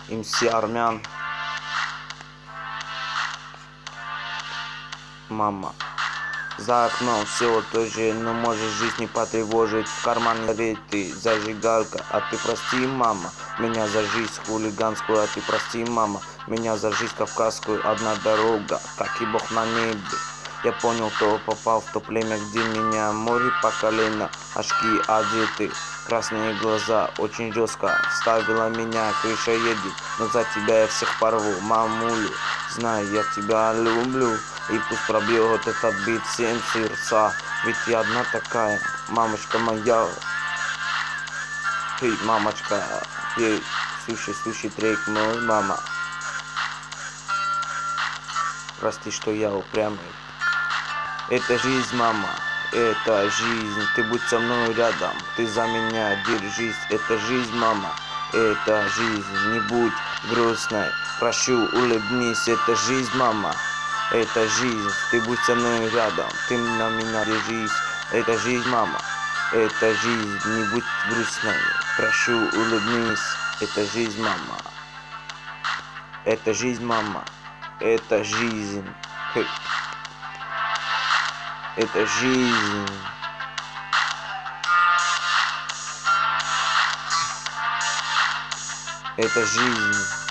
МС Армян. Мама. За окном все то же, но может жизнь не потревожить. В кармане горит ты, зажигалка, а ты прости, мама. Меня за жизнь хулиганскую, а ты прости, мама. Меня за жизнь кавказскую, одна дорога, как и Бог на небе. Я понял, кто попал в то племя, где меня море по колено, очки одеты, красные глаза, очень жестко вставила меня, крыша едет, но за тебя я всех порву, мамулю, знаю, я тебя люблю, и пусть пробьет этот бит всем сердца, ведь я одна такая, мамочка моя. Эй, мамочка, ей, слушай трек мой, мама. Прости, что я упрямый. Это жизнь, мама, это жизнь. Ты будь со мной рядом, ты за меня держись. Это жизнь, мама, это жизнь. Не будь грустной, прошу, улыбнись. Это жизнь, мама, это жизнь. Ты будь со мной рядом, ты на меня держись. Это жизнь, мама, это жизнь. Не будь грустной, прошу, улыбнись. Это жизнь, мама, это жизнь, мама, это жизнь. Это жизнь. Это жизнь.